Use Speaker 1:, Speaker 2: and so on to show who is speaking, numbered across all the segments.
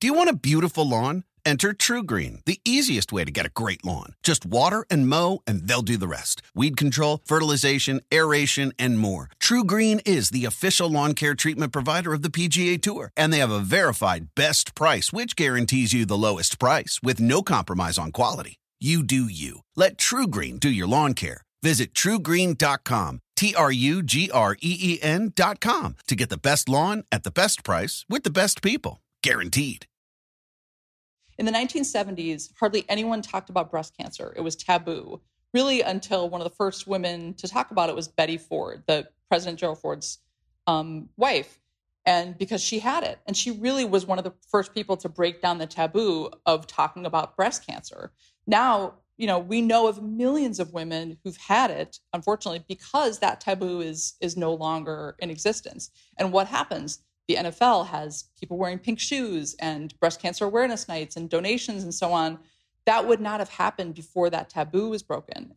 Speaker 1: Do you want a beautiful lawn? Enter TruGreen, the easiest way to get a great lawn. Just water and mow, and they'll do the rest. Weed control, fertilization, aeration, and more. TruGreen is the official lawn care treatment provider of the PGA Tour, and they have a verified best price, which guarantees you the lowest price with no compromise on quality. You do you. Let TruGreen do your lawn care. Visit TruGreen.com, TruGreen.com, to get the best lawn at the best price with the best people. Guaranteed.
Speaker 2: In the 1970s, hardly anyone talked about breast cancer. It was taboo, really, until one of the first women to talk about it was Betty Ford, the President Gerald Ford's wife, and because she had it. And she really was one of the first people to break down the taboo of talking about breast cancer. Now, we know of millions of women who've had it, unfortunately, because that taboo is no longer in existence. And what happens? The NFL has people wearing pink shoes and breast cancer awareness nights and donations and so on. That would not have happened before that taboo was broken.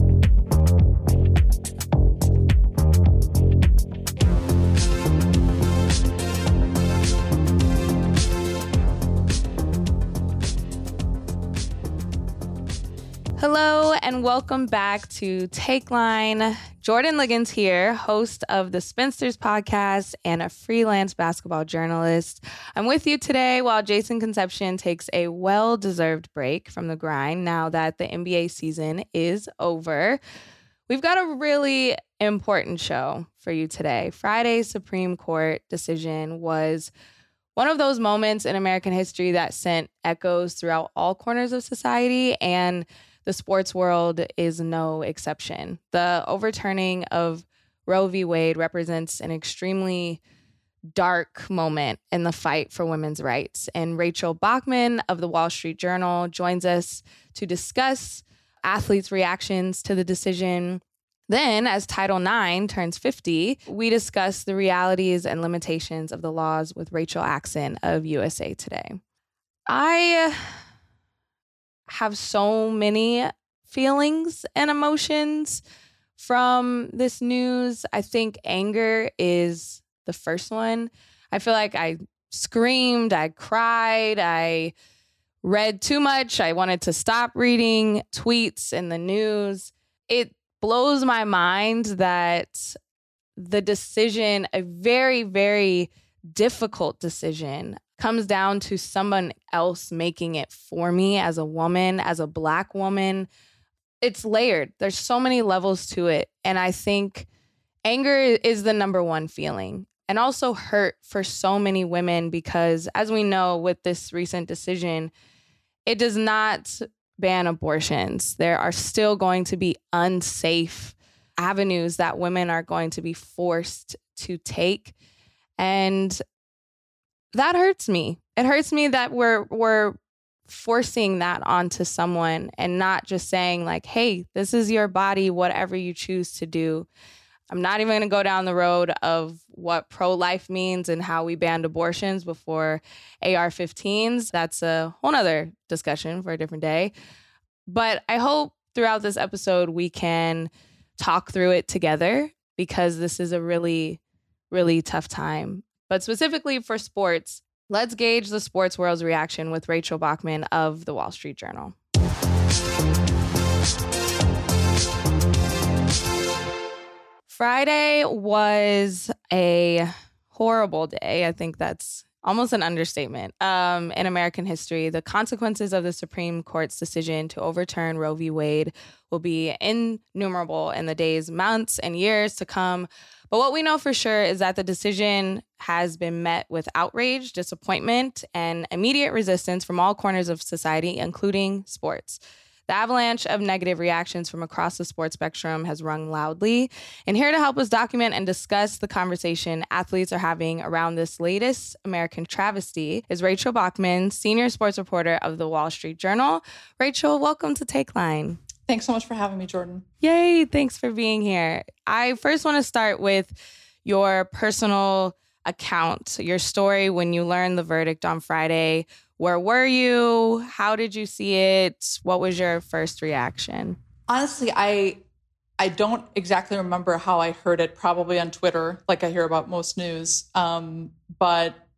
Speaker 3: Hello and welcome back to Take Line. Jordan Liggins here, host of the Spinsters podcast and a freelance basketball journalist. I'm with you today while Jason Concepcion takes a well-deserved break from the grind now that the NBA season is over. We've got a really important show for you today. Friday's Supreme Court decision was one of those moments in American history that sent echoes throughout all corners of society, and the sports world is no exception. The overturning of Roe v. Wade represents an extremely dark moment in the fight for women's rights. And Rachel Bachman of the Wall Street Journal joins us to discuss athletes' reactions to the decision. Then, as Title IX turns 50, we discuss the realities and limitations of the laws with Rachel Axon of USA Today. I have so many feelings and emotions from this news. I think anger is the first one. I feel like I screamed, I cried, I read too much. I wanted to stop reading tweets in the news. It blows my mind that the decision, a very, very difficult decision, comes down to someone else making it for me as a woman, as a Black woman. It's layered. There's so many levels to it. And I think anger is the number one feeling, and also hurt for so many women because, as we know with this recent decision, it does not ban abortions. There are still going to be unsafe avenues that women are going to be forced to take. And that hurts me. It hurts me that we're forcing that onto someone and not just saying like, hey, this is your body, whatever you choose to do. I'm not even going to go down the road of what pro-life means and how we banned abortions before AR-15s. That's a whole nother discussion for a different day. But I hope throughout this episode we can talk through it together because this is a really, really tough time. But specifically for sports, let's gauge the sports world's reaction with Rachel Bachman of the Wall Street Journal. Friday was a horrible day. I think that's almost an understatement. In American history, the consequences of the Supreme Court's decision to overturn Roe v. Wade will be innumerable in the days, months, and years to come. But what we know for sure is that the decision has been met with outrage, disappointment, and immediate resistance from all corners of society, including sports. The avalanche of negative reactions from across the sports spectrum has rung loudly. And here to help us document and discuss the conversation athletes are having around this latest American travesty is Rachel Bachman, senior sports reporter of the Wall Street Journal. Rachel, welcome to Take Line.
Speaker 2: Thanks so much for having me, Jordan.
Speaker 3: Yay, thanks for being here. I first want to start with your personal account, your story when you learned the verdict on Friday. Where were you? How did you see it? What was your first reaction?
Speaker 2: Honestly, I don't exactly remember how I heard it, probably on Twitter, like I hear about most news. But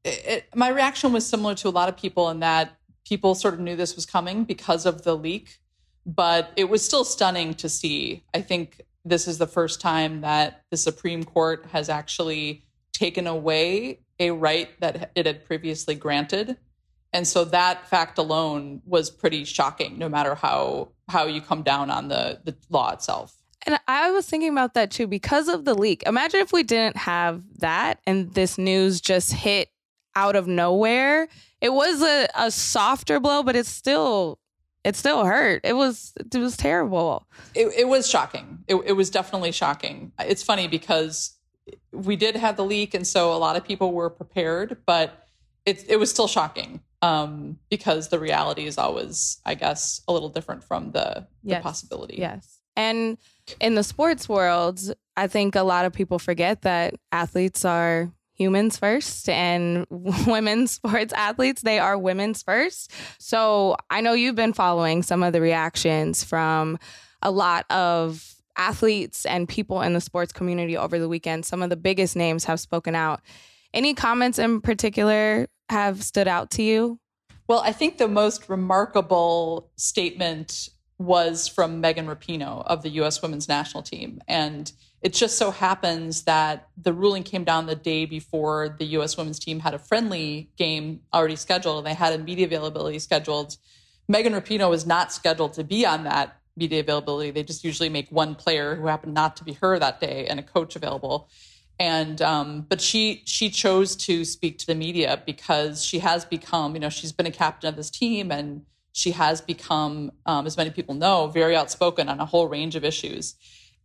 Speaker 2: My reaction was similar to a lot of people in that people sort of knew this was coming because of the leak, but it was still stunning to see. I think this is the first time that the Supreme Court has actually taken away a right that it had previously granted. And so that fact alone was pretty shocking, no matter how you come down on the law itself.
Speaker 3: And I was thinking about that too, because of the leak. Imagine if we didn't have that and this news just hit out of nowhere. It was a softer blow, but it still hurt. It was terrible.
Speaker 2: It was shocking. It was definitely shocking. It's funny because we did have the leak, and so a lot of people were prepared, but it was still shocking because the reality is always, I guess, a little different from the possibility.
Speaker 3: Yes. And in the sports world, I think a lot of people forget that athletes are humans first, and women's sports athletes, they are women's first. So I know you've been following some of the reactions from a lot of athletes and people in the sports community over the weekend. Some of the biggest names have spoken out. Any comments in particular have stood out to you?
Speaker 2: Well, I think the most remarkable statement was from Megan Rapinoe of the U.S. women's national team. And it just so happens that the ruling came down the day before the U.S. women's team had a friendly game already scheduled, and they had a media availability scheduled. Megan Rapinoe was not scheduled to be on that media availability. They just usually make one player who happened not to be her that day and a coach available. And but she chose to speak to the media because she has become, she's been a captain of this team, and she has become, as many people know, very outspoken on a whole range of issues.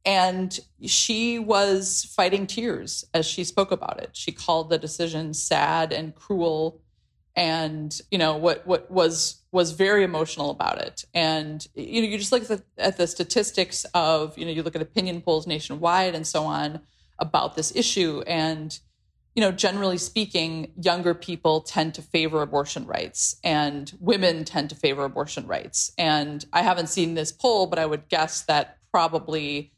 Speaker 2: And she was fighting tears as she spoke about it. She called the decision sad and cruel, and what was very emotional about it. And you just look at the statistics of you look at opinion polls nationwide and so on about this issue, and generally speaking, younger people tend to favor abortion rights and women tend to favor abortion rights. And I haven't seen this poll, but I would guess that probably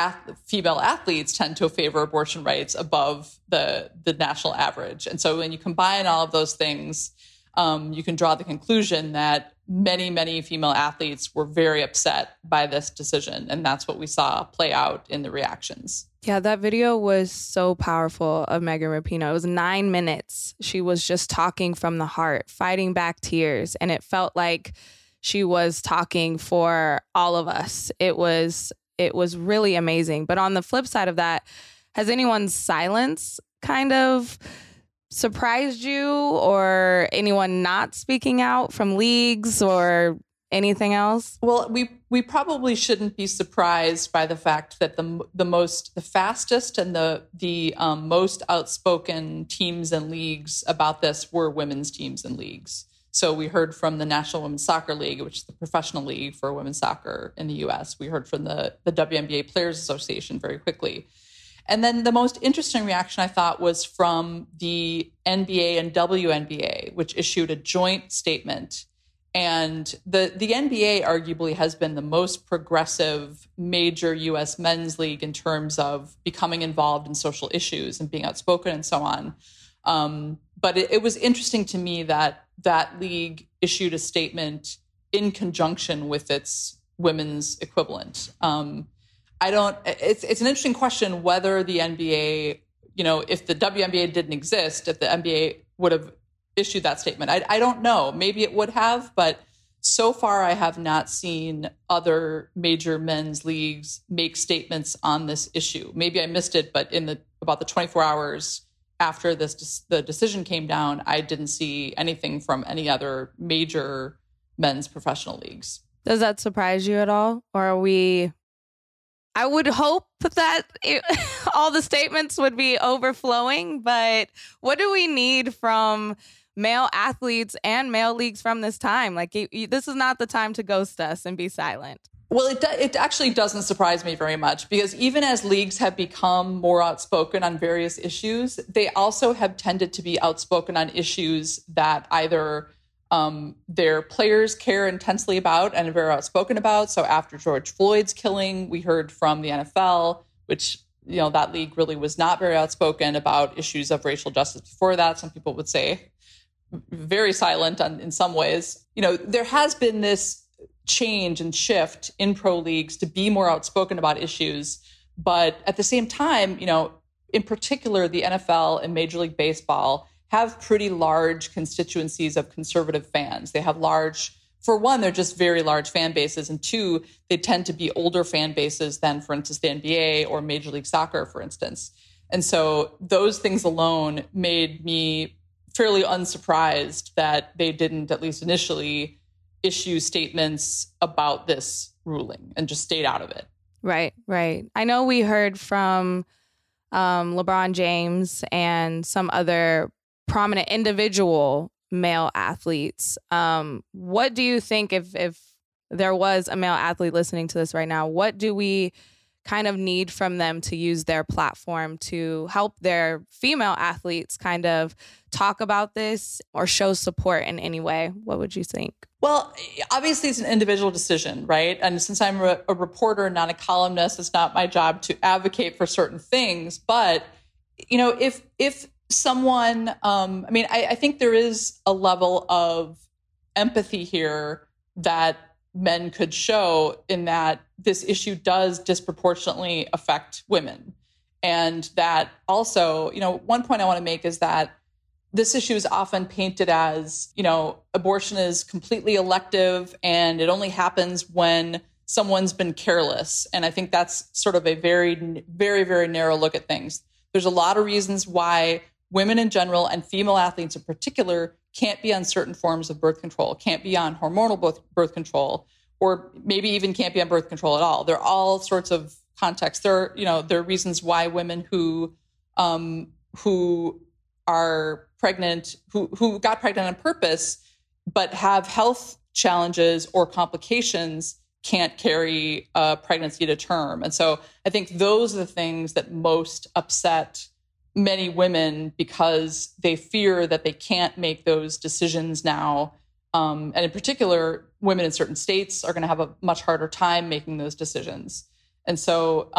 Speaker 2: female athletes tend to favor abortion rights above the national average. And so when you combine all of those things, you can draw the conclusion that many, many female athletes were very upset by this decision. And that's what we saw play out in the reactions.
Speaker 3: Yeah, that video was so powerful of Megan Rapinoe. It was 9 minutes. She was just talking from the heart, fighting back tears. And it felt like she was talking for all of us. It was really amazing. But on the flip side of that, has anyone's silence kind of surprised you, or anyone not speaking out from leagues or anything else?
Speaker 2: Well, we probably shouldn't be surprised by the fact that the fastest and the most outspoken teams and leagues about this were women's teams and leagues. So we heard from the National Women's Soccer League, which is the professional league for women's soccer in the U.S. We heard from the WNBA Players Association very quickly. And then the most interesting reaction, I thought, was from the NBA and WNBA, which issued a joint statement. And the NBA arguably has been the most progressive major U.S. men's league in terms of becoming involved in social issues and being outspoken and so on. But it was interesting to me that that league issued a statement in conjunction with its women's equivalent. It's an interesting question whether the NBA, if the WNBA didn't exist, if the NBA would have issued that statement. I don't know. Maybe it would have, but so far I have not seen other major men's leagues make statements on this issue. Maybe I missed it, but in about the 24 hours after the decision came down, I didn't see anything from any other major men's professional leagues.
Speaker 3: Does that surprise you at all? Or are we... I would hope that all the statements would be overflowing, but what do we need from male athletes and male leagues from this time? Like, this is not the time to ghost us and be silent.
Speaker 2: Well, it actually doesn't surprise me very much, because even as leagues have become more outspoken on various issues, they also have tended to be outspoken on issues that either their players care intensely about and are very outspoken about. So after George Floyd's killing, we heard from the NFL, which that league really was not very outspoken about issues of racial justice before that. Some people would say very silent in some ways. There has been this change and shift in pro leagues to be more outspoken about issues. But at the same time, in particular, the NFL and Major League Baseball have pretty large constituencies of conservative fans. They have for one, they're just very large fan bases. And two, they tend to be older fan bases than, for instance, the NBA or Major League Soccer, for instance. And so those things alone made me fairly unsurprised that they didn't, at least initially, issue statements about this ruling and just stayed out of it.
Speaker 3: Right. I know we heard from LeBron James and some other prominent individual male athletes. What do you think if there was a male athlete listening to this right now, what do we kind of need from them to use their platform to help their female athletes kind of talk about this or show support in any way? What would you think?
Speaker 2: Well, obviously it's an individual decision, right? And since I'm a reporter, not a columnist, it's not my job to advocate for certain things. But, if someone, I think there is a level of empathy here that men could show in that this issue does disproportionately affect women. And that also, one point I want to make is that this issue is often painted as, abortion is completely elective and it only happens when someone's been careless. And I think that's sort of a very, very, very narrow look at things. There's a lot of reasons why women in general and female athletes in particular can't be on certain forms of birth control, can't be on hormonal birth control, or maybe even can't be on birth control at all. There are all sorts of contexts. There are reasons why women who are pregnant, who got pregnant on purpose, but have health challenges or complications, can't carry a pregnancy to term. And so I think those are the things that most upset many women because they fear that they can't make those decisions now. And in particular, women in certain states are going to have a much harder time making those decisions. And so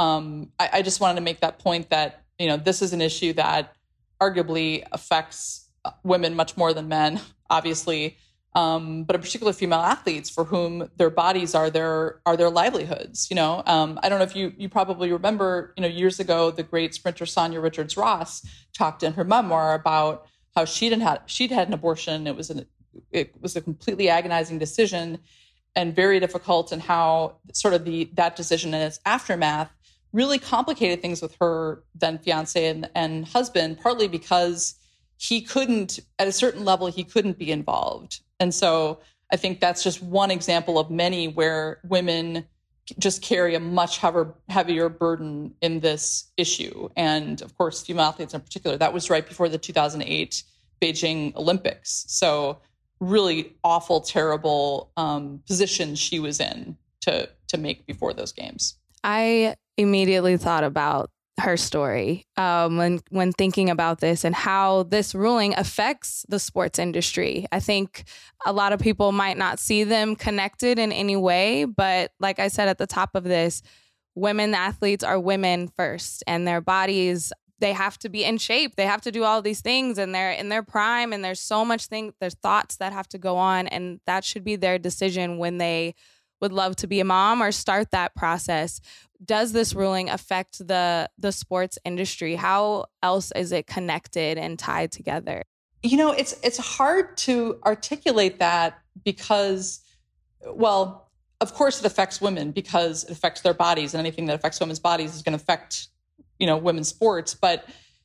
Speaker 2: I just wanted to make that point that, this is an issue that arguably affects women much more than men, obviously, but in particular female athletes for whom their bodies are their livelihoods. I don't know if you probably remember, years ago, the great sprinter Sonia Richards-Ross talked in her memoir about how she'd had an abortion. It was a completely agonizing decision and very difficult, and how sort of that decision and its aftermath really complicated things with her then fiance and husband, partly because he couldn't, at a certain level, he couldn't be involved. And so I think that's just one example of many where women just carry a much heavier burden in this issue. And of course, female athletes in particular. That was right before the 2008 Beijing Olympics. So really awful, terrible position she was in to make before those games.
Speaker 3: I immediately thought about her story when thinking about this and how this ruling affects the sports industry. I think a lot of people might not see them connected in any way, but like I said at the top of this, women athletes are women first, and their bodies, they have to be in shape. They have to do all these things, and they're in their prime, and there's so much there's thoughts that have to go on, and that should be their decision when they would love to be a mom or start that process. Does this ruling affect the sports industry? How else is it connected and tied together?
Speaker 2: It's hard to articulate that because, well, of course it affects women because it affects their bodies, and anything that affects women's bodies is going to affect, women's sports. But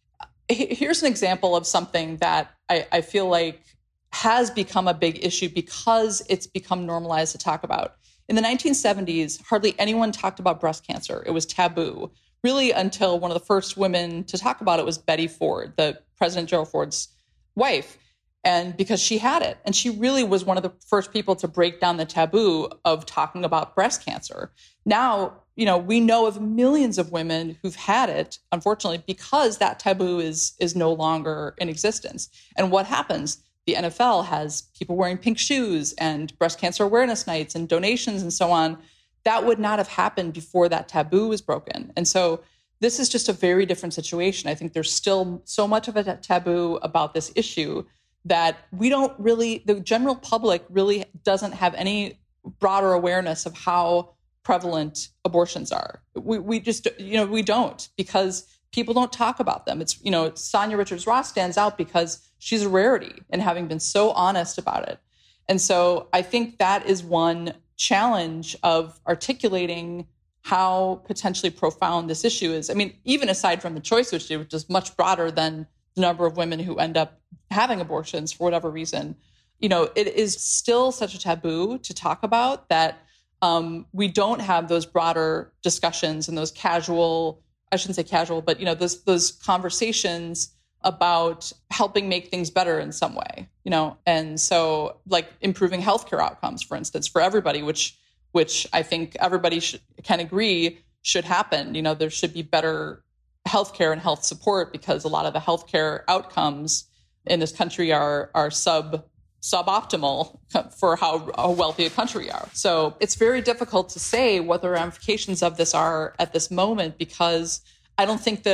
Speaker 2: here's an example of something that I feel like has become a big issue because it's become normalized to talk about. In the 1970s, hardly anyone talked about breast cancer. It was taboo, really, until one of the first women to talk about it was Betty Ford, the President Gerald Ford's wife, and because she had it. And she really was one of the first people to break down the taboo of talking about breast cancer. Now, we know of millions of women who've had it, unfortunately, because that taboo is no longer in existence. And what happens? The NFL has people wearing pink shoes and breast cancer awareness nights and donations and so on. That would not have happened before that taboo was broken. And so this is just a very different situation. I think there's still so much of a taboo about this issue that the general public really doesn't have any broader awareness of how prevalent abortions are. We just, we don't, because people don't talk about them. It's, Sanya Richards-Ross stands out because she's a rarity and having been so honest about it. And so I think that is one challenge of articulating how potentially profound this issue is. I mean, even aside from the choice issue, which is much broader than the number of women who end up having abortions for whatever reason, it is still such a taboo to talk about that we don't have those broader discussions and those casual, I shouldn't say casual, but those conversations about helping make things better in some way, and so like improving healthcare outcomes, for instance, for everybody, which I think everybody can agree should happen. There should be better healthcare and health support because a lot of the healthcare outcomes in this country are suboptimal for how wealthy a country we are. So it's very difficult to say what the ramifications of this are at this moment, because I don't think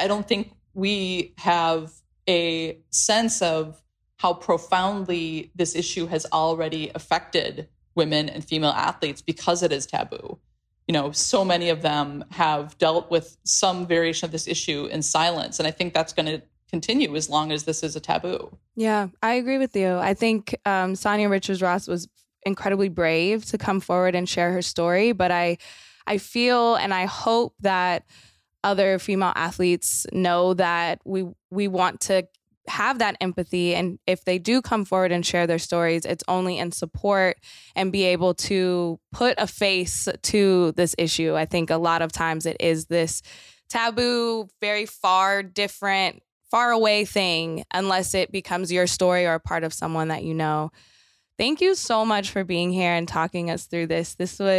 Speaker 2: we have a sense of how profoundly this issue has already affected women and female athletes because it is taboo. So many of them have dealt with some variation of this issue in silence. And I think that's going to continue as long as this is a taboo.
Speaker 3: Yeah, I agree with you. I think Sanya Richards-Ross was incredibly brave to come forward and share her story. But I feel and I hope that other female athletes know that we want to have that empathy. And if they do come forward and share their stories, it's only in support and be able to put a face to this issue. I think a lot of times it is this taboo, very far away thing, unless it becomes your story or a part of someone that you know. Thank you so much for being here and talking us through this.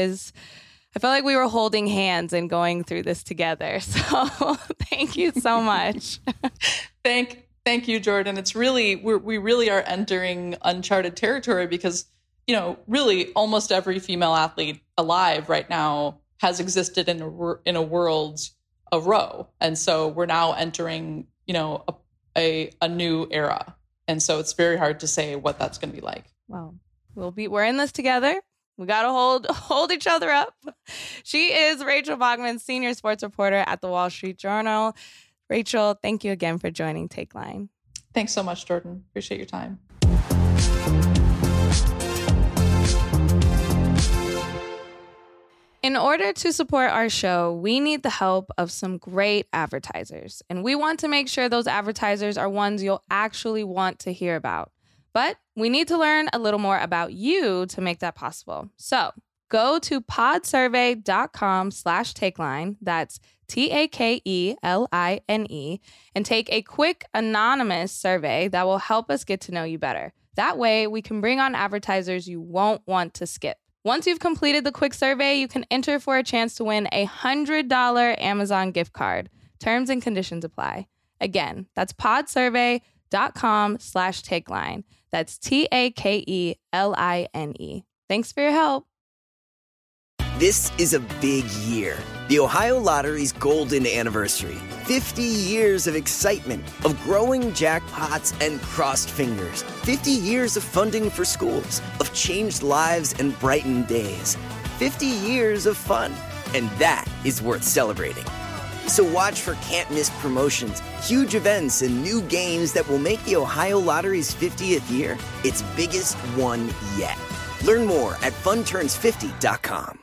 Speaker 3: I felt like we were holding hands and going through this together. So thank you so much.
Speaker 2: Thank you, Jordan. It's really, we really are entering uncharted territory because, really almost every female athlete alive right now has existed in a world of Roe. And so we're now entering, a new era. And so it's very hard to say what that's going to be like.
Speaker 3: Well, we're in this together. We got to hold each other up. She is Rachel Bachman, senior sports reporter at the Wall Street Journal. Rachel, thank you again for joining Take Line.
Speaker 2: Thanks so much, Jordan. Appreciate your time.
Speaker 3: In order to support our show, we need the help of some great advertisers. And we want to make sure those advertisers are ones you'll actually want to hear about. But we need to learn a little more about you to make that possible. So go to podsurvey.com/takeline. That's TAKELINE, and take a quick anonymous survey that will help us get to know you better. That way we can bring on advertisers you won't want to skip. Once you've completed the quick survey, you can enter for a chance to win a $100 Amazon gift card. Terms and conditions apply. Again, that's podsurvey.com/takeline. That's TAKELINE. Thanks for your help.
Speaker 4: This is a big year. The Ohio Lottery's golden anniversary. 50 years of excitement, of growing jackpots and crossed fingers. 50 years of funding for schools, of changed lives and brightened days. 50 years of fun, and that is worth celebrating. So watch for can't-miss promotions, huge events, and new games that will make the Ohio Lottery's 50th year its biggest one yet. Learn more at funturns50.com.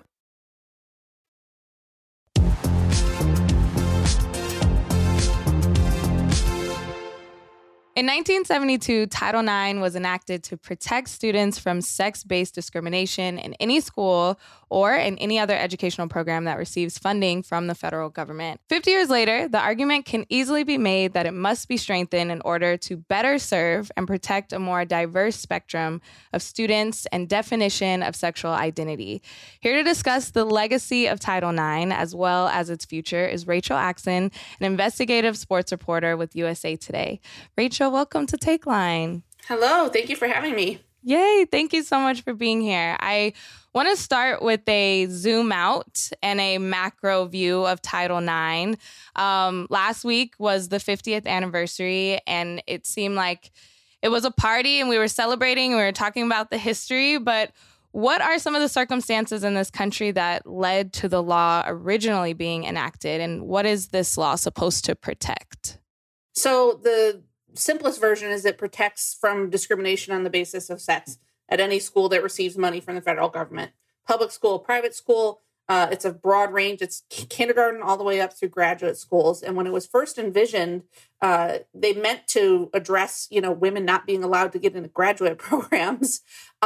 Speaker 3: In 1972, Title IX was enacted to protect students from sex-based discrimination in any school or in any other educational program that receives funding from the federal government. 50 years later, the argument can easily be made that it must be strengthened in order to better serve and protect a more diverse spectrum of students and definition of sexual identity. Here to discuss the legacy of Title IX as well as its future is Rachel Axon, an investigative sports reporter with USA Today. Rachel, welcome to Take Line.
Speaker 5: Hello, thank you for having me.
Speaker 3: Yay. Thank you so much for being here. I want to start with a zoom out and a macro view of Title IX. Last week was the 50th anniversary, and it seemed like it was a party and we were celebrating and we were talking about the history. But what are some of the circumstances in this country that led to the law originally being enacted? And what is this law supposed to protect?
Speaker 5: So the simplest version is it protects from discrimination on the basis of sex at any school that receives money from the federal government. Public school, private school, it's a broad range. It's kindergarten all the way up through graduate schools. And when it was first envisioned, they meant to address, women not being allowed to get into graduate programs.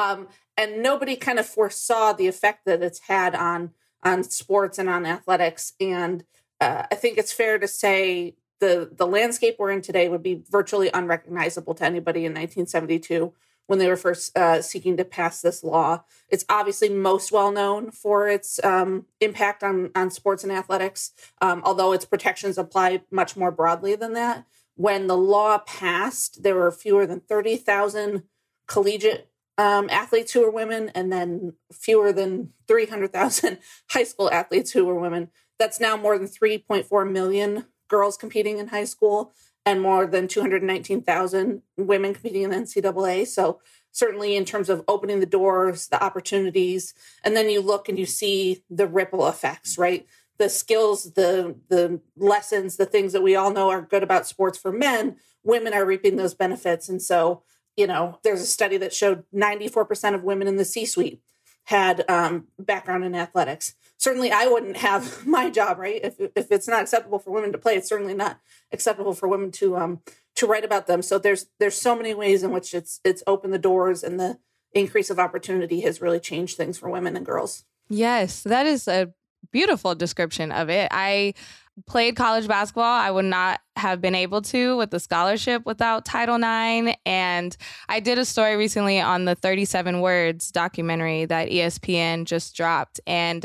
Speaker 5: And nobody kind of foresaw the effect that it's had on sports and on athletics. And I think it's fair to say the landscape we're in today would be virtually unrecognizable to anybody in 1972 when they were first seeking to pass this law. It's obviously most well known for its impact on sports and athletics, although its protections apply much more broadly than that. When the law passed, there were fewer than 30,000 collegiate athletes who were women, and then fewer than 300,000 high school athletes who were women. That's now more than 3.4 million girls competing in high school and more than 219,000 women competing in the NCAA. So certainly in terms of opening the doors, the opportunities, and then you look and you see the ripple effects, right? The skills, the lessons, the things that we all know are good about sports for men, women are reaping those benefits. And so, there's a study that showed 94% of women in the C-suite had background in athletics. Certainly I wouldn't have my job, right? If it's not acceptable for women to play, it's certainly not acceptable for women to write about them. So there's so many ways in which it's opened the doors, and the increase of opportunity has really changed things for women and girls.
Speaker 3: Yes, that is a beautiful description of it. I played college basketball. I would not have been able to with the scholarship without Title IX. And I did a story recently on the 37 Words documentary that ESPN just dropped. And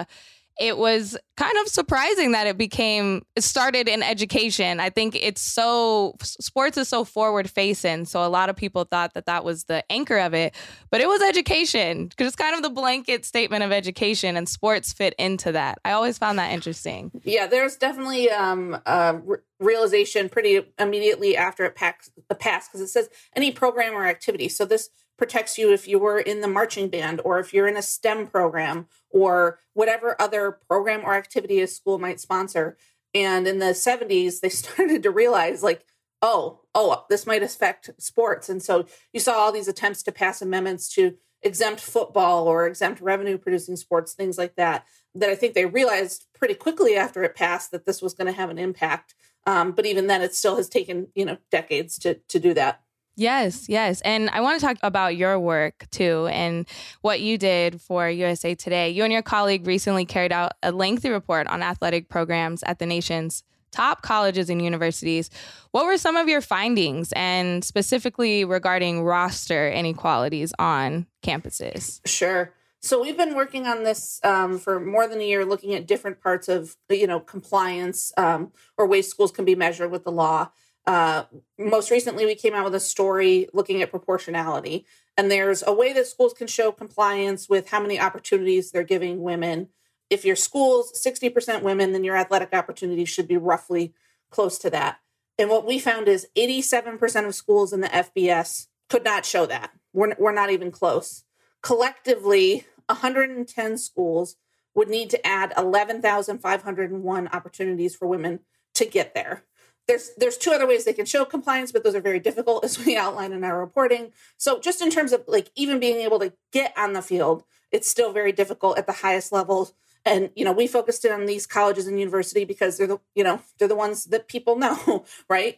Speaker 3: it was kind of surprising that it started in education. I think sports is so forward facing. So a lot of people thought that was the anchor of it, but it was education, because it's kind of the blanket statement of education, and sports fit into that. I always found that interesting.
Speaker 5: Yeah, there's definitely a realization pretty immediately after it passed, because it says any program or activity. So this protects you if you were in the marching band, or if you're in a STEM program, or whatever other program or activity a school might sponsor. And in the 70s, they started to realize, this might affect sports. And so you saw all these attempts to pass amendments to exempt football or exempt revenue producing sports, things like that I think they realized pretty quickly after it passed that this was going to have an impact. But even then, it still has taken, decades to do that.
Speaker 3: Yes. And I want to talk about your work, too, and what you did for USA Today. You and your colleague recently carried out a lengthy report on athletic programs at the nation's top colleges and universities. What were some of your findings, and specifically regarding roster inequalities on campuses?
Speaker 5: Sure. So we've been working on this for more than a year, looking at different parts of, compliance or ways schools can be measured with the law. Most recently, we came out with a story looking at proportionality. And there's a way that schools can show compliance with how many opportunities they're giving women. If your school's 60% women, then your athletic opportunities should be roughly close to that. And what we found is 87% of schools in the FBS could not show that. We're not even close. Collectively, 110 schools would need to add 11,501 opportunities for women to get there. There's two other ways they can show compliance, but those are very difficult, as we outline in our reporting. So just in terms of even being able to get on the field, it's still very difficult at the highest levels. And, we focused on these colleges and university because they're the ones that people know, right?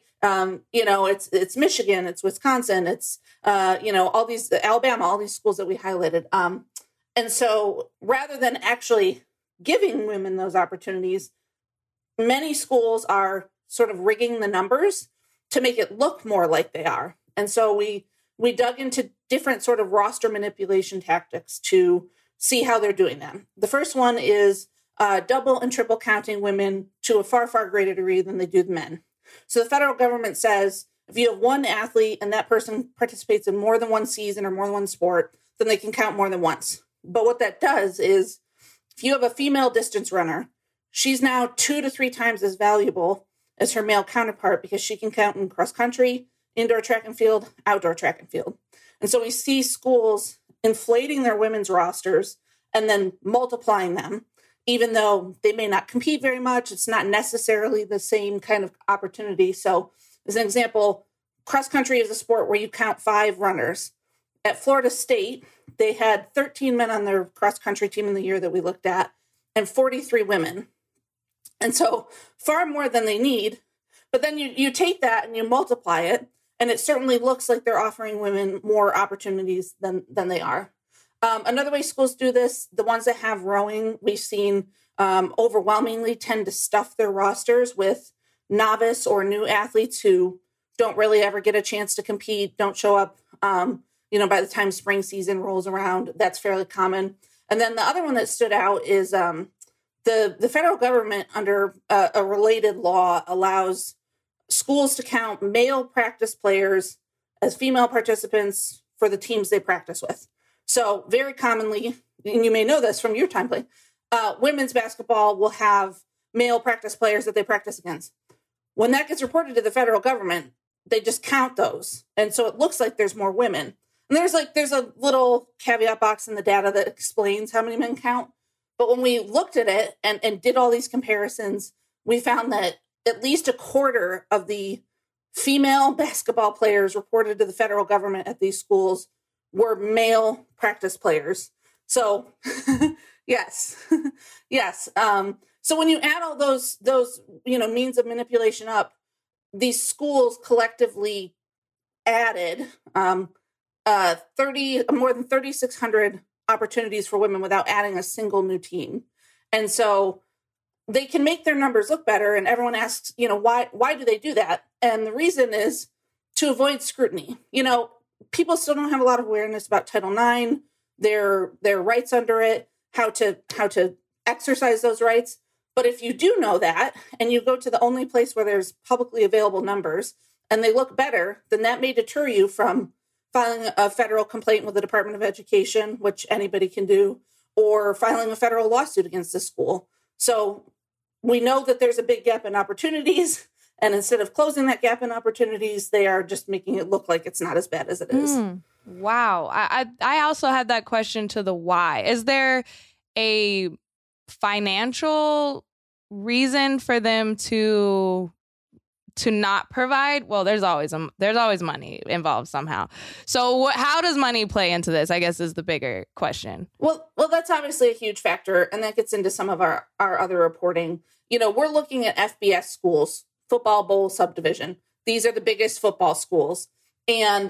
Speaker 5: It's Michigan, it's Wisconsin, it's, all these, Alabama, all these schools that we highlighted. And so rather than actually giving women those opportunities, many schools are sort of rigging the numbers to make it look more like they are. And so we dug into different sort of roster manipulation tactics to see how they're doing them. The first one is double and triple counting women to a far, far greater degree than they do the men. So the federal government says If you have one athlete and that person participates in more than one season or more than one sport, then they can count more than once. But what that does is, if you have a female distance runner, she's now 2 to 3 times as valuable as her male counterpart because she can count in cross country, indoor track and field, outdoor track and field. And so we see schools inflating their women's rosters and then multiplying them, even though they may not compete very much. It's not necessarily the same kind of opportunity. So as an example, cross country is a sport where you count 5 runners. At Florida State, they had 13 men on their cross country team in the year that we looked at and 43 women. And so far more than they need. But then you take that and you multiply it, and it certainly looks like they're offering women more opportunities than they are. Another way schools do this, the ones that have rowing, we've seen overwhelmingly tend to stuff their rosters with novice or new athletes who don't really ever get a chance to compete, don't show up, by the time spring season rolls around. That's fairly common. And then the other one that stood out is the federal government, under a related law, allows schools to count male practice players as female participants for the teams they practice with. So very commonly, and you may know this from your time playing, women's basketball will have male practice players that they practice against. When that gets reported to the federal government, they just count those. And so it looks like there's more women. And there's a little caveat box in the data that explains how many men count. But when we looked at it and did all these comparisons, we found that at least a quarter of the female basketball players reported to the federal government at these schools were male practice players. So yes, yes. So when you add all those means of manipulation up, these schools collectively added more than 3,600 opportunities for women without adding a single new team. And so they can make their numbers look better. And everyone asks, why do they do that? And the reason is to avoid scrutiny. People still don't have a lot of awareness about Title IX, their rights under it, how to exercise those rights. But if you do know that, and you go to the only place where there's publicly available numbers, and they look better, then that may deter you from filing a federal complaint with the Department of Education, which anybody can do, or filing a federal lawsuit against the school. So we know that there's a big gap in opportunities. And instead of closing that gap in opportunities, they are just making it look like it's not as bad as it is.
Speaker 3: Wow. I also had that question to the why. Is there a financial reason for them to not provide? Well, there's always money involved somehow. So how does money play into this, I guess, is the bigger question.
Speaker 5: Well, that's obviously a huge factor. And that gets into some of our other reporting. We're looking at FBS schools, football bowl subdivision. These are the biggest football schools. And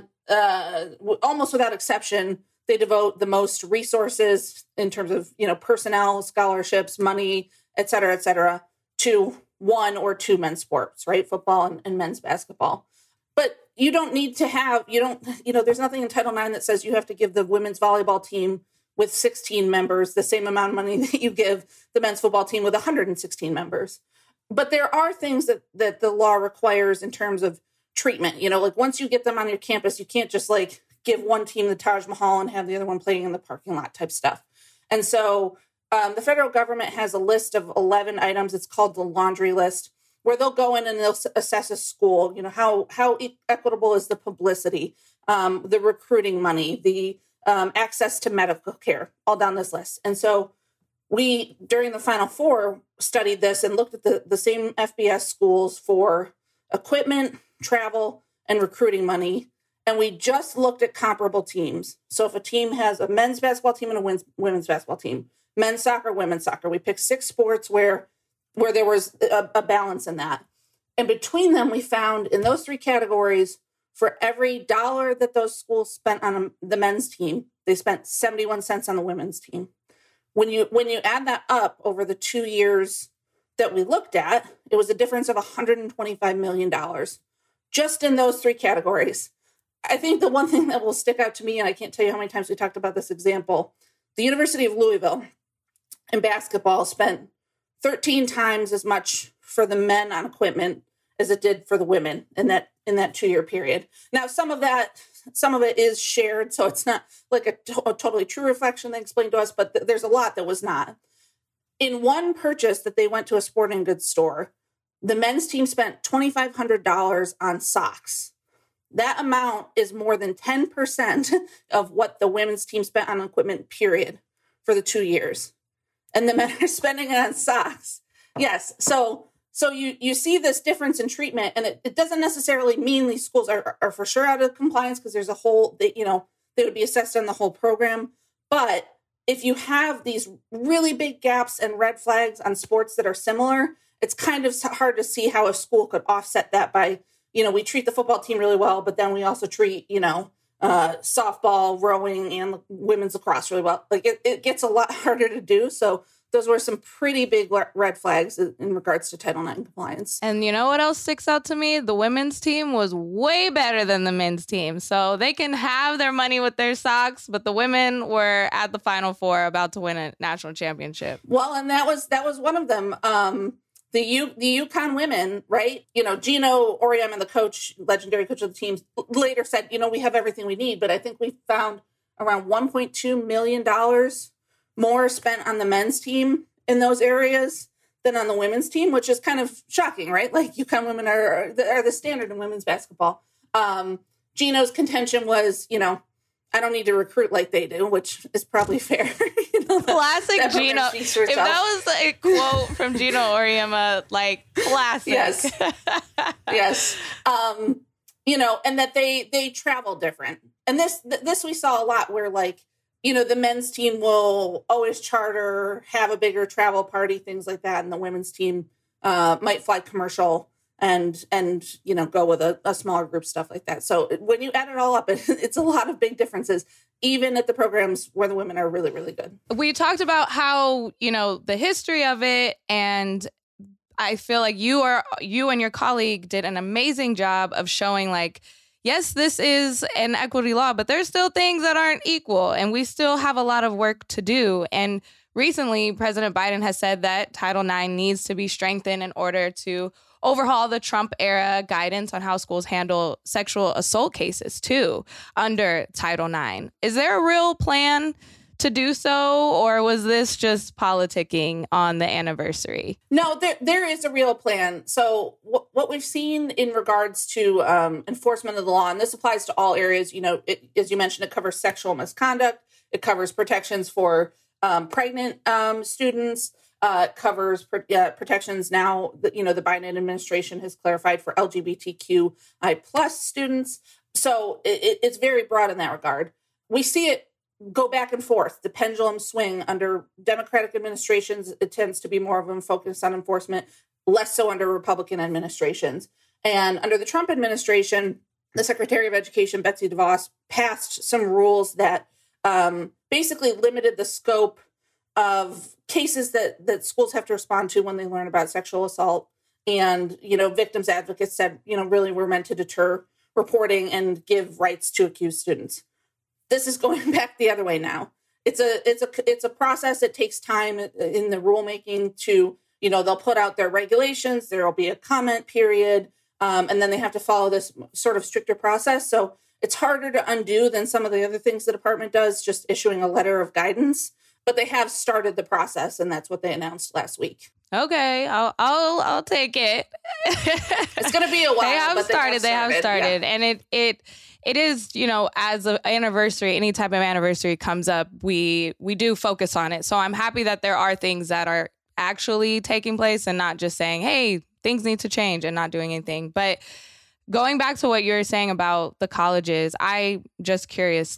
Speaker 5: almost without exception, they devote the most resources in terms of, personnel, scholarships, money, et cetera, to one or two men's sports, right? Football and men's basketball. But you don't need to have, there's nothing in Title IX that says you have to give the women's volleyball team with 16 members the same amount of money that you give the men's football team with 116 members. But there are things that the law requires in terms of treatment. Once you get them on your campus, you can't just give one team the Taj Mahal and have the other one playing in the parking lot type stuff. And so the federal government has a list of 11 items. It's called the laundry list, where they'll go in and they'll assess a school. How equitable is the publicity, the recruiting money, the access to medical care, all down this list. And so we, during the Final Four, studied this and looked at the same FBS schools for equipment, travel, and recruiting money. And we just looked at comparable teams. So if a team has a men's basketball team and a women's basketball team, men's soccer, women's soccer, we picked 6 sports where there was a balance in that. And between them, we found in those 3 categories, for every $1 that those schools spent on the men's team, they spent 71 cents on the women's team. When you add that up over the 2 years that we looked at, it was a difference of $125 million just in those 3 categories. I think the one thing that will stick out to me, and I can't tell you how many times we talked about this example, the University of Louisville in basketball spent 13 times as much for the men on equipment as it did for the women in that 2-year period. Now, some of it is shared, so it's not like a totally true reflection they explained to us, but there's a lot that was not. In one purchase that they went to a sporting goods store, the men's team spent $2,500 on socks. That amount is more than 10% of what the women's team spent on equipment, period, for the 2 years. And the men are spending it on socks. Yes. So you see this difference in treatment, and it doesn't necessarily mean these schools are for sure out of compliance, because there's a whole, they would be assessed on the whole program. But if you have these really big gaps and red flags on sports that are similar, it's kind of hard to see how a school could offset that by, we treat the football team really well, but then we also treat, softball, rowing, and women's lacrosse really well. Like it gets a lot harder to do. So those were some pretty big red flags in regards to Title IX compliance.
Speaker 3: And you know what else sticks out to me? The women's team was way better than the men's team. So they can have their money with their socks, but the women were at the Final Four about to win a national championship.
Speaker 5: Well, and that was one of them. The UConn women, right? Gino Auriemma, the legendary coach of the team, later said, we have everything we need. But I think we found around $1.2 million more spent on the men's team in those areas than on the women's team, which is kind of shocking, right? Like UConn women are the standard in women's basketball. Gino's contention was, I don't need to recruit like they do, which is probably fair.
Speaker 3: Classic Gino. If that was a quote from Gino Auriemma, like classic.
Speaker 5: Yes. And that they travel different. And this we saw a lot where the men's team will always charter, have a bigger travel party, things like that. And the women's team might fly commercial and go with a smaller group, stuff like that. So when you add it all up, it's a lot of big differences, even at the programs where the women are really, really good.
Speaker 3: We talked about how, the history of it, and I feel like you and your colleague did an amazing job of showing yes, this is an equity law, but there's still things that aren't equal, and we still have a lot of work to do. And recently, President Biden has said that Title IX needs to be strengthened in order to overhaul the Trump-era guidance on how schools handle sexual assault cases, too, under Title IX. Is there a real plan to do so, or was this just politicking on the anniversary?
Speaker 5: No, there is a real plan. So what we've seen in regards to enforcement of the law, and this applies to all areas, as you mentioned, it covers sexual misconduct. It covers protections for pregnant students. It covers protections now that, the Biden administration has clarified for LGBTQI plus students. So it's very broad in that regard. We see it go back and forth. The pendulum swing under Democratic administrations. It tends to be more of a focus on enforcement, less so under Republican administrations. And under the Trump administration, the Secretary of Education, Betsy DeVos, passed some rules that basically limited the scope of cases that schools have to respond to when they learn about sexual assault. And, victims advocates said, really we're meant to deter reporting and give rights to accused students. This is going back the other way now. It's a process. It takes time in the rulemaking to, they'll put out their regulations. There will be a comment period. And then they have to follow this sort of stricter process. So it's harder to undo than some of the other things the department does, just issuing a letter of guidance. But they have started the process, and that's what they announced last week.
Speaker 3: Okay, I'll take it.
Speaker 5: It's going to be a while.
Speaker 3: They have started. Yeah. And it is, as an anniversary, any type of anniversary comes up, we do focus on it. So I'm happy that there are things that are actually taking place and not just saying, hey, things need to change and not doing anything. But going back to what you're saying about the colleges, I'm just curious,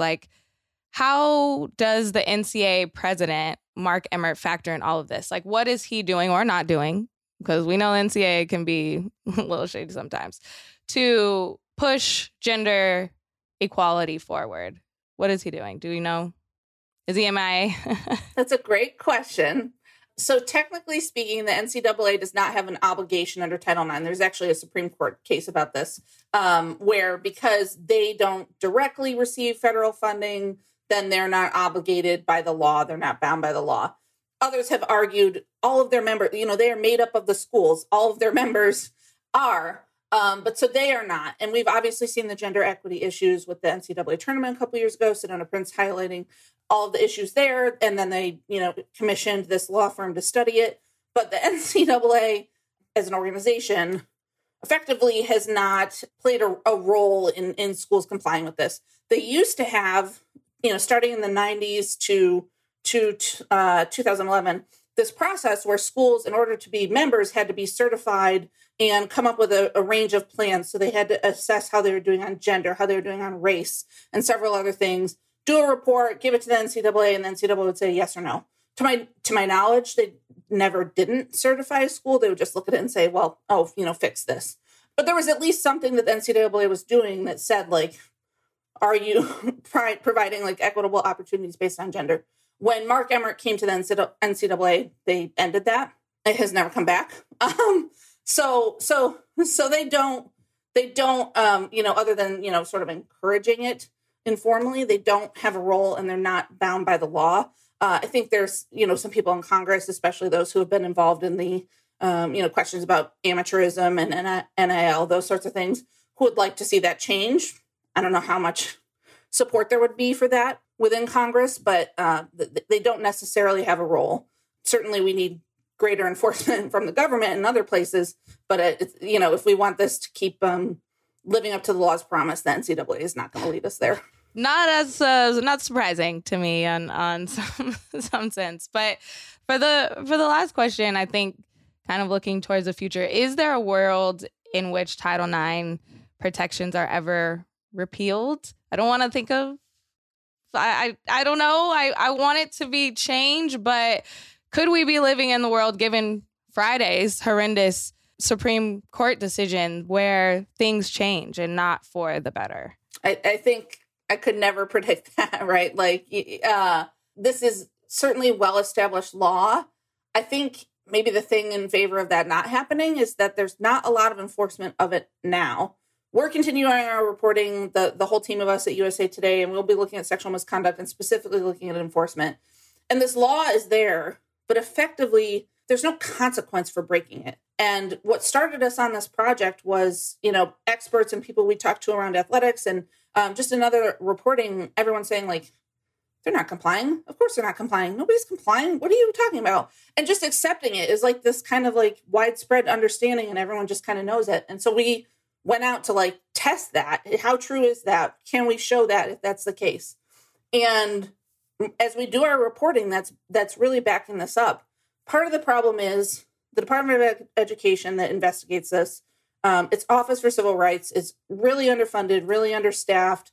Speaker 3: how does the NCAA president, Mark Emmert, factor in all of this? What is he doing or not doing? Because we know NCAA can be a little shady sometimes, to push gender equality forward. What is he doing? Do we know? Is he MIA?
Speaker 5: That's a great question. So technically speaking, the NCAA does not have an obligation under Title IX. There's actually a Supreme Court case about this, where because they don't directly receive federal funding, then they're not obligated by the law. They're not bound by the law. Others have argued all of their members, they are made up of the schools. All of their members are. But so they are not. And we've obviously seen the gender equity issues with the NCAA tournament a couple years ago, Sedona Prince highlighting all of the issues there. And then they, commissioned this law firm to study it. But the NCAA as an organization effectively has not played a role in schools complying with this. They used to have, starting in the 90s to 2011, this process where schools, in order to be members, had to be certified and come up with a range of plans. So they had to assess how they were doing on gender, how they were doing on race, and several other things. Do a report, give it to the NCAA, and the NCAA would say yes or no. To my knowledge, they never didn't certify a school. They would just look at it and say, well, fix this. But there was at least something that the NCAA was doing that said, like, are you providing like equitable opportunities based on gender? When Mark Emmert came to the NCAA, they ended that. It has never come back. So they don't, other than, sort of encouraging it informally, they don't have a role and they're not bound by the law. I think there's, some people in Congress, especially those who have been involved in the, questions about amateurism and NIL, those sorts of things, who would like to see that change. I don't know how much support there would be for that within Congress, but they don't necessarily have a role. Certainly we need greater enforcement from the government and other places, but if we want this to keep living up to the law's promise, the NCAA is not going to lead us there.
Speaker 3: Not surprising to me on some sense. But for the last question, I think kind of looking towards the future, is there a world in which Title IX protections are ever repealed? I don't want to think of, I don't know. I want it to be changed, but could we be living in the world given Friday's horrendous Supreme Court decision where things change and not for the better?
Speaker 5: I think I could never predict that, right? Like, this is certainly well-established law. I think maybe the thing in favor of that not happening is that there's not a lot of enforcement of it now. We're continuing our reporting, the whole team of us at USA Today, and we'll be looking at sexual misconduct and specifically looking at enforcement. And this law is there, but effectively, there's no consequence for breaking it. And what started us on this project was, experts and people we talked to around athletics and just another reporting, everyone saying, like, they're not complying. Of course they're not complying. Nobody's complying. What are you talking about? And just accepting it is like this kind of like widespread understanding and everyone just kind of knows it. And so we went out to like test that. How true is that? Can we show that if that's the case? And as we do our reporting, that's really backing this up. Part of the problem is the Department of Education that investigates this, its Office for Civil Rights is really underfunded, really understaffed.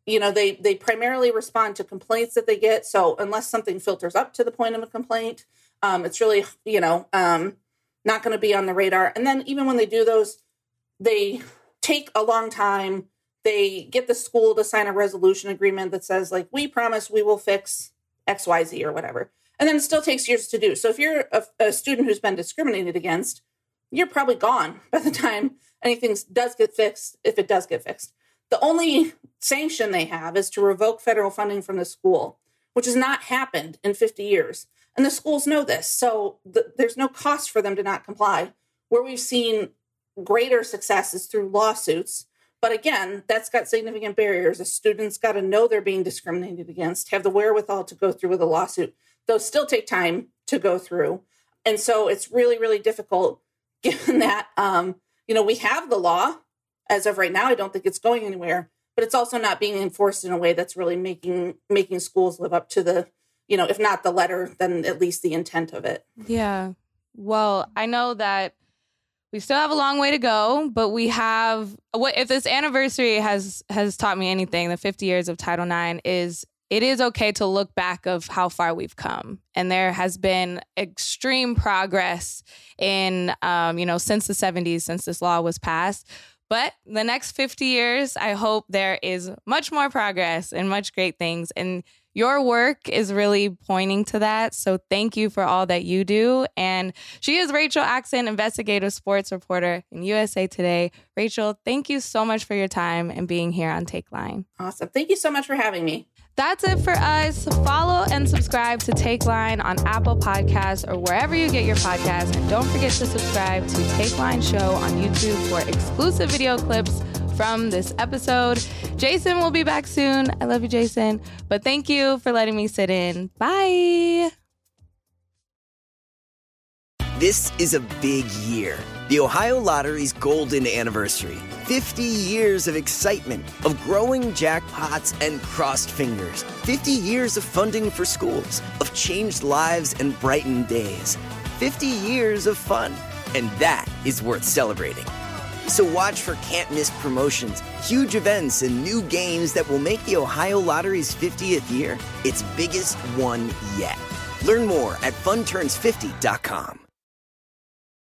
Speaker 5: They primarily respond to complaints that they get. So unless something filters up to the point of a complaint, it's really, not going to be on the radar. And then even when they do those, they take a long time. They get the school to sign a resolution agreement that says, like, we promise we will fix X, Y, Z or whatever. And then it still takes years to do. So if you're a student who's been discriminated against, you're probably gone by the time anything does get fixed, if it does get fixed. The only sanction they have is to revoke federal funding from the school, which has not happened in 50 years. And the schools know this. So there's no cost for them to not comply. Where we've seen greater success is through lawsuits. But again, that's got significant barriers. A student's got to know they're being discriminated against, have the wherewithal to go through with a lawsuit. Those still take time to go through. And so it's really, really difficult given that, we have the law. As of right now, I don't think it's going anywhere, but it's also not being enforced in a way that's really making schools live up to the, if not the letter, then at least the intent of it. Yeah.
Speaker 3: Well, I know that we still have a long way to go, but we have, if this anniversary has taught me anything, the 50 years of Title IX it is okay to look back of how far we've come. And there has been extreme progress in, since the 70s, since this law was passed. But the next 50 years, I hope there is much more progress and much great things. And your work is really pointing to that. So thank you for all that you do. And she is Rachel Axon, investigative sports reporter in USA Today. Rachel, thank you so much for your time and being here on Take Line.
Speaker 5: Awesome. Thank you so much for having me.
Speaker 3: That's it for us. Follow and subscribe to Take Line on Apple Podcasts or wherever you get your podcasts. And don't forget to subscribe to Take Line Show on YouTube for exclusive video clips from this episode. Jason will be back soon. I love you, Jason. But thank you for letting me sit in. Bye.
Speaker 4: This is a big year. The Ohio Lottery's golden anniversary. 50 years of excitement, of growing jackpots and crossed fingers. 50 years of funding for schools, of changed lives and brightened days. 50 years of fun. And that is worth celebrating. So watch for can't-miss promotions, huge events, and new games that will make the Ohio Lottery's 50th year its biggest one yet. Learn more at funturns50.com.